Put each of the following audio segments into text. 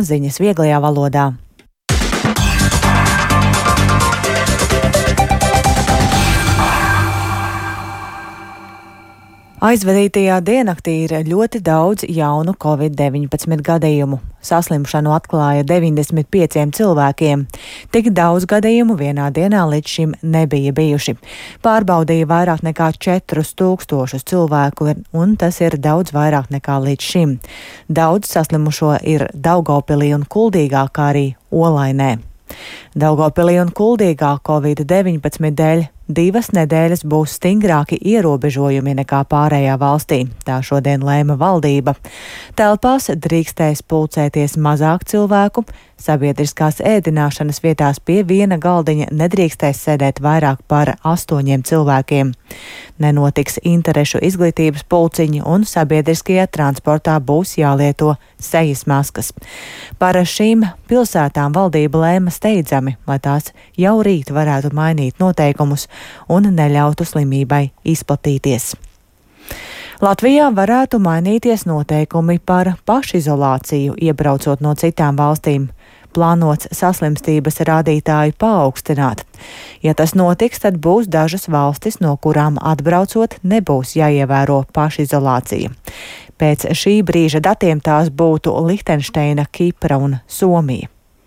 Ziņas vieglajā valodā. Aizvadītajā diennaktī ir ļoti daudz jaunu Covid-19 gadījumu. Saslimšanu atklāja 95 cilvēkiem. Tik daudz gadījumu vienā dienā līdz šim nebija bijuši. Pārbaudīja vairāk nekā 4000 cilvēku, un tas ir daudz vairāk nekā līdz šim. Daudz saslimušo ir Daugavpilī un Kuldīgā, kā arī Olainē. Daugavpilī un Kuldīgā Covid-19 dēļ 2 nedēļas būs stingrāki ierobežojumi nekā pārējā valstī. Tā šodien lēma valdība. Telpās drīkstēs pulcēties mazāk cilvēku, sabiedriskās ēdināšanas vietās pie viena galdiņa nedrīkstēs sēdēt vairāk par 8 cilvēkiem. Nenotiks interešu izglītības pulciņi un sabiedriskajā transportā būs jālieto sejas maskas. Par šīm pilsētām valdība lēma steidzami, lai tās jau rīt varētu mainīt noteikumus un neļautu slimībai izplatīties. Latvijā varētu mainīties noteikumi par pašizolāciju, iebraucot no citām valstīm. Plānots saslimstības rādītāju paaugstināt. Ja tas notiks, tad būs dažas valstis, no kurām atbraucot nebūs jāievēro pašizolācija. Pēc šī brīža datiem tās būtu Lihtenšteina, Kipra un Somija.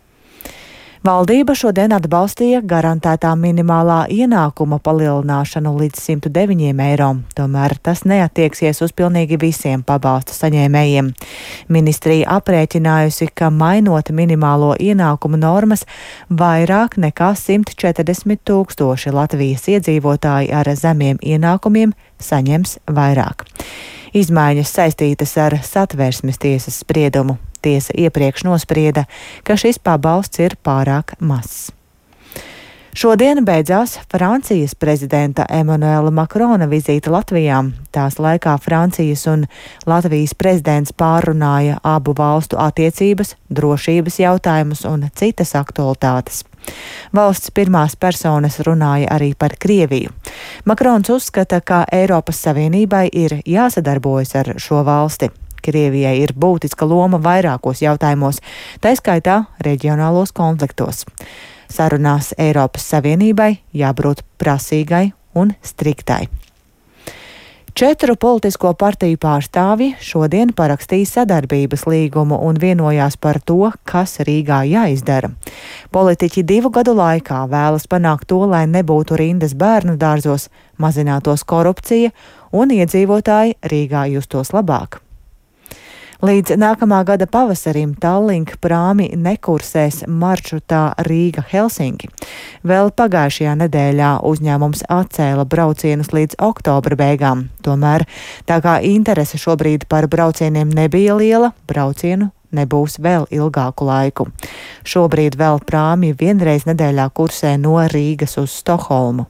Valdība šodien atbalstīja garantētā minimālā ienākuma palielināšanu līdz 109 eiro, tomēr tas neatieksies uz pilnīgi visiem pabalstu saņēmējiem. Ministrija aprēķinājusi, ka mainot minimālo ienākumu normas, vairāk nekā 140 000 Latvijas iedzīvotāji ar zemiem ienākumiem saņems vairāk. Izmaiņas saistītas ar Satversmes tiesas spriedumu. Tiesa iepriekš nosprieda, ka šis pabalsts ir pārāk mazs. Šodien beidzās Francijas prezidenta Emmanuela Macrona vizīte Latvijā. Tās laikā Francijas un Latvijas prezidents pārrunāja abu valstu attiecības, drošības jautājumus un citas aktualitātes. Valsts pirmās personas runāja arī par Krieviju. Makrons uzskata, ka Eiropas Savienībai ir jāsadarbojas ar šo valsti. Krievijai ir būtiska loma vairākos jautājumos, tā skaitā reģionālos konfliktos. Sarunās Eiropas Savienībai jābūt prasīgai un striktai. 4 politisko partiju pārstāvji šodien parakstīja sadarbības līgumu un vienojās par to, kas Rīgā jāizdara. Politiķi 2 gadu laikā vēlas panākt to, lai nebūtu rindas bērnu dārzos, mazinātos korupcija un iedzīvotāji Rīgā justos labāk. Līdz nākamā gada pavasarim Tallink prāmi nekursēs maršrutā Rīga-Helsinki. Vēl pagājušajā nedēļā uzņēmums atcēla braucienus līdz oktobra beigām. Tomēr, tā kā interese šobrīd par braucieniem nebija liela, braucienu nebūs vēl ilgāku laiku. Šobrīd vēl prāmi vienreiz nedēļā kursē no Rīgas uz Stokholmu.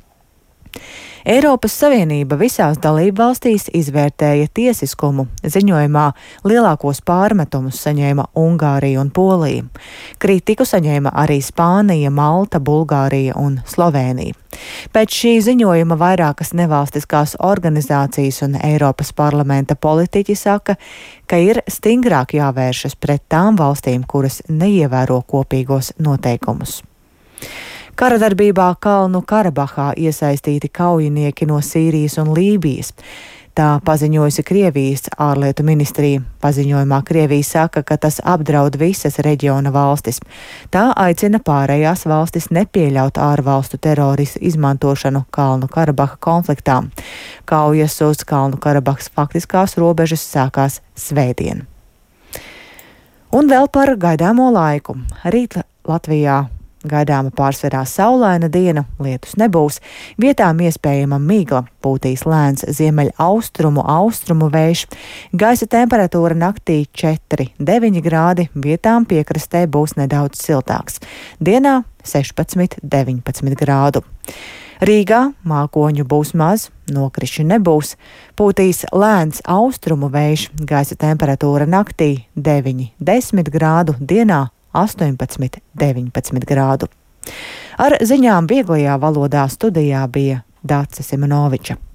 Eiropas Savienība visās dalību valstīs izvērtēja tiesiskumu. Ziņojumā lielākos pārmetumus saņēma Ungārija un Polija. Kritiku saņēma arī Spānija, Malta, Bulgārija un Slovēnija. Pēc šī ziņojuma vairākas nevalstiskās organizācijas un Eiropas parlamenta politiķi saka, ka ir stingrāk jāvēršas pret tām valstīm, kuras neievēro kopīgos noteikumus. Karadarbībā Kalnu Karabahā iesaistīti kaujinieki no Sīrijas un Lībijas. Tā paziņojusi Krievijas ārlietu ministrija. Paziņojumā Krievija saka, ka tas apdraud visas reģiona valstis. Tā aicina pārējās valstis nepieļaut ārvalstu teroristu izmantošanu Kalnu Karabaha konfliktā. Kaujas uz Kalnu Karabahas faktiskās robežas sākās svētdien. Un vēl par gaidāmo laiku. Rīt Latvijā gaidāma pārsvarā saulaina diena, lietus nebūs, vietām iespējama migla, pūtīs lēns ziemeļaustrumu vējš, gaisa temperatūra naktī 4–9 grādi, vietām piekrastē būs nedaudz siltāks, dienā 16–19 grādu. Rīgā mākoņu būs maz, nokrišņu nebūs, pūtīs lēns austrumu vējš, gaisa temperatūra naktī 9–10 grādu, dienā 18–19 grādu. Ar ziņām vieglajā valodā studijā bija Dāce Simonoviča.